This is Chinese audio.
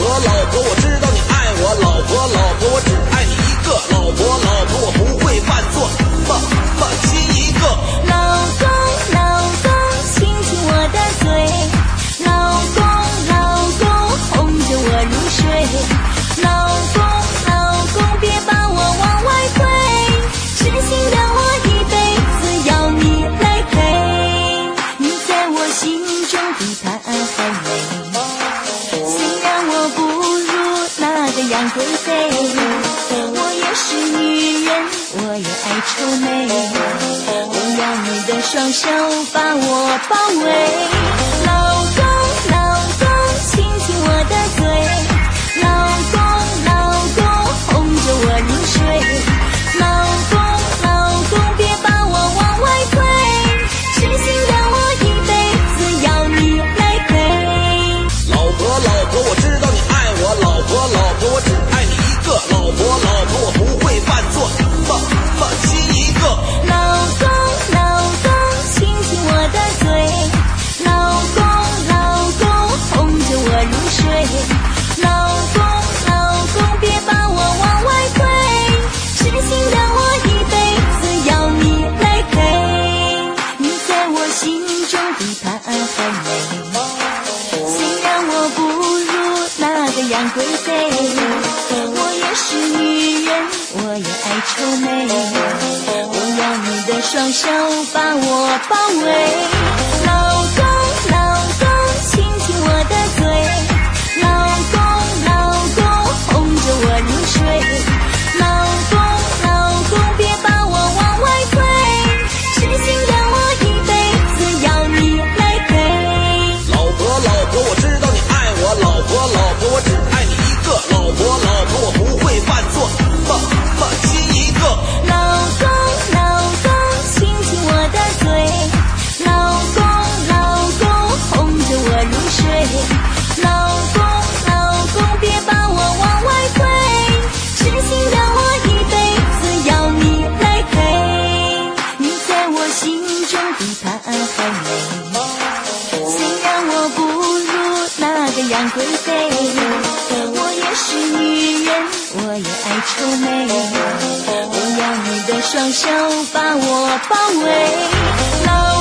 婆，我知道你爱我，老婆，我只爱你一个，老婆，我不会犯错，亲一个。 老公，亲亲我的嘴，老公，哄着我入睡，老公，别把我往外推，痴心让我一辈子要你来陪，你在我心中比他还美，虽然我不如那个杨贵妃，我也是女人，我也爱臭美，我要你的双手把我包围，老公，亲亲我的嘴，老公，哄着我入睡，老公，别把我往外推，痴心让我一辈子要你来陪。 老婆，我知道你爱我，老婆，我只爱你一个，老婆，我不会犯错，亲一个。 老公，亲亲我的嘴，老公，哄着我入睡，老公，别把我往外推，痴心让我一辈子要你来陪，你在我心中比他还美，虽然我不如那个杨贵妃，我也是女人，我也爱臭美，我要你的双手把我包围，老公，亲亲我的嘴，老公，哄着我入睡，老公，别把我往外推，痴心让我一辈子要你来陪。 老婆，我知道你爱我，老婆，我只爱你一个，老婆，我不会犯错，亲一个。 老公，亲亲我的嘴，老公，哄着我入睡，老公，别把我往外推，痴心让我一辈子要你来陪，你在我心中比他还美，虽然我不如那个杨贵妃，我也是女人，我也爱臭美，我要你的双手把我包围，老